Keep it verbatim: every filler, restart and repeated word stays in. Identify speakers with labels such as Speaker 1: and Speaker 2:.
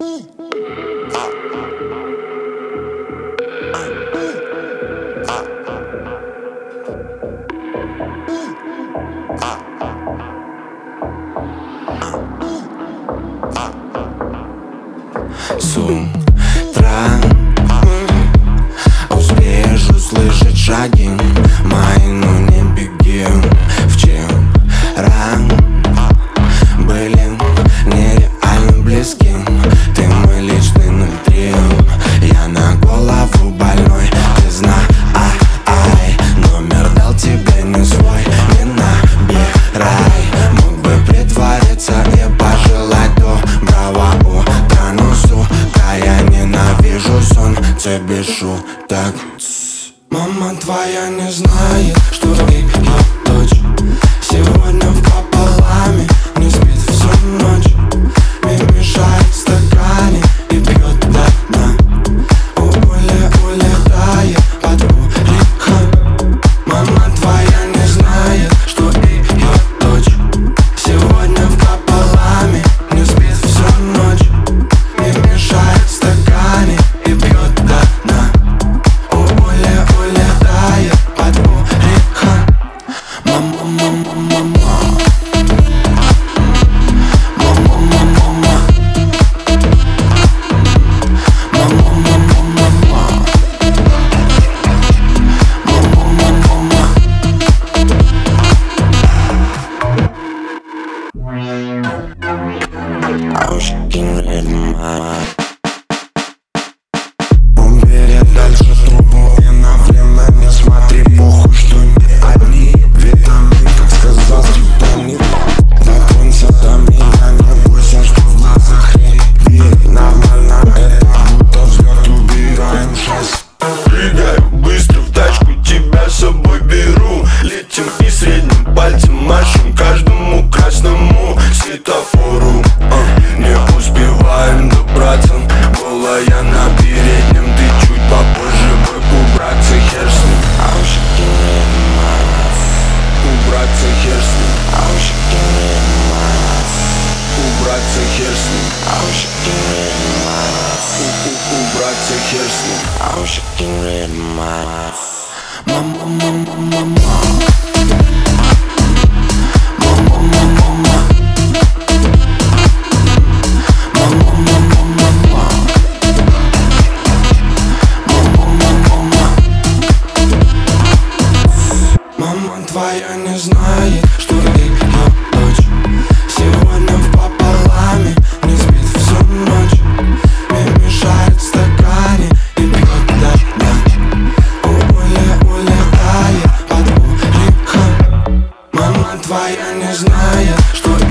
Speaker 1: С утра успеешь услышать шаги мои, но не беги. Вчера были нереально близки. Ты мой личный ноль три. Я на голову больной, ты знай. Номер дал тебе не свой, не набирай. Мог бы притвориться и пожелать доброго утра, но сука, я ненавижу сон, тебе шуток. Мама твоя не знает, что ее дочь сегодня в пополаме не спит всю ночь. Мне мешает в стакане и пьет до дна. Уля улетает под урихом. Мама твоя не знает, что ее дочь сегодня в пополаме не спит всю ночь. Мне мешает в стакане и пьет до дна. Уля улетает под урихом. Мама, мама, мама. Убери дальше трубу и на время не смотри, похуй, что не одни витамин, как сказал Титаник. Дотронься до меня, не бойся, что в глазах рябит. Нормально это, будто взлет, убираем шесть.
Speaker 2: Прыгаю быстро в тачку, тебя с собой беру. Летим и средним пальцем машем каждому красному светофору. а, Не успеваем добраться, голая на переднем. Ты чуть попозже бы убраться, хер с ним. Убраться, хер с ним. Убраться, хер с ним. Убраться, хер с ним.
Speaker 1: Мама, мама, мама. Мама твоя не знает, что ее дочь сегодня в пополаме не спит всю ночь. Мне мешает в стакане и пьет до дна. Уля улетает под урихом. Мама твоя не знает, что